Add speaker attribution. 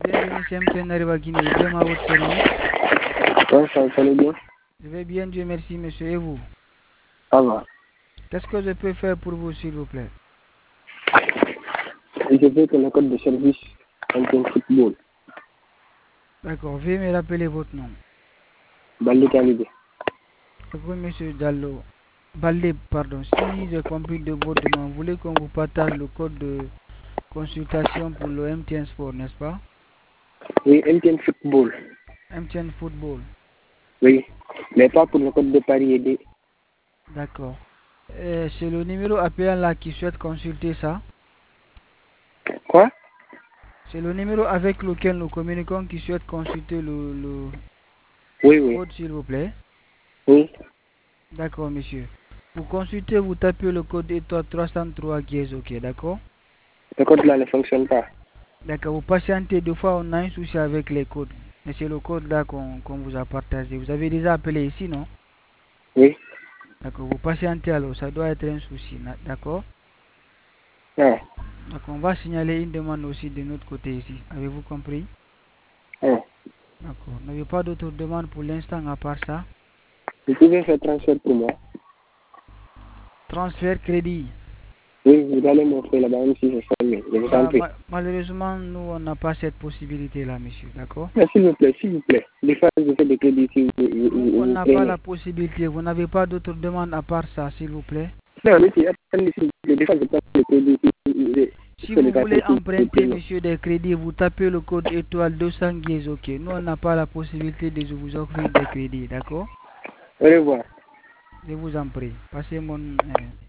Speaker 1: Bienvenue, c'est MTN Arriva Guinée. Ibrahim à votre service.
Speaker 2: Ouais, ça allait bien.
Speaker 1: Je vais bien, Dieu merci, monsieur. Et vous?
Speaker 2: Ça va.
Speaker 1: Qu'est-ce que je peux faire pour vous, s'il vous plaît?
Speaker 2: Je veux que le code de service MTN Football.
Speaker 1: D'accord, veuillez me rappeler votre nom.
Speaker 2: Balde Kalidé.
Speaker 1: Oui, monsieur Diallo. Balde, pardon. Si j'ai compris de votre demande, vous voulez qu'on vous partage le code de consultation pour le MTN Sport, n'est-ce pas?
Speaker 2: Oui, MTN Football.
Speaker 1: MTN Football.
Speaker 2: Oui, mais pas pour le code de Paris aidé.
Speaker 1: D'accord. C'est le numéro appelant là qui souhaite consulter ça.
Speaker 2: Quoi?
Speaker 1: C'est le numéro avec lequel nous communiquons qui souhaite consulter
Speaker 2: Oui.
Speaker 1: code, s'il vous plaît.
Speaker 2: Oui.
Speaker 1: D'accord, monsieur. Pour consulter, vous tapez le code étoile 303 qui est OK, d'accord?
Speaker 2: Ce code-là ne fonctionne pas.
Speaker 1: D'accord, vous patientez. Deux fois, on a un souci avec les codes. Mais c'est le code là qu'on vous a partagé. Vous avez déjà appelé ici, non?
Speaker 2: Oui.
Speaker 1: D'accord, vous patientez alors. Ça doit être un souci, d'accord?
Speaker 2: Ah.
Speaker 1: Donc, on va signaler une demande aussi de notre côté ici. Avez-vous compris?
Speaker 2: Ah.
Speaker 1: D'accord. Vous n'avez pas d'autres demandes pour l'instant à part ça?
Speaker 2: Vous pouvez faire transfert pour moi?
Speaker 1: Transfert crédit.
Speaker 2: Oui, vous allez m'offrir là-bas même si c'est fermé. Je vous en prie.
Speaker 1: Malheureusement, nous, on n'a pas cette possibilité-là, monsieur, d'accord?
Speaker 2: Mais s'il vous plaît. Des fois, je fais des crédits si
Speaker 1: Nous, on
Speaker 2: vous
Speaker 1: n'a pas
Speaker 2: prenez.
Speaker 1: la possibilité. Vous n'avez pas d'autres demandes à part ça, s'il vous plaît?
Speaker 2: Non, mais attendez, des fois, je prends des crédits
Speaker 1: Si
Speaker 2: sur
Speaker 1: vous
Speaker 2: les
Speaker 1: voulez
Speaker 2: quartiers si vous
Speaker 1: emprunter,
Speaker 2: prenez.
Speaker 1: monsieur, des crédits, vous tapez le code étoile 200 guises, OK. Nous, on n'a pas la possibilité de vous offrir des crédits, d'accord?
Speaker 2: Au revoir.
Speaker 1: Je vous en prie. Passez mon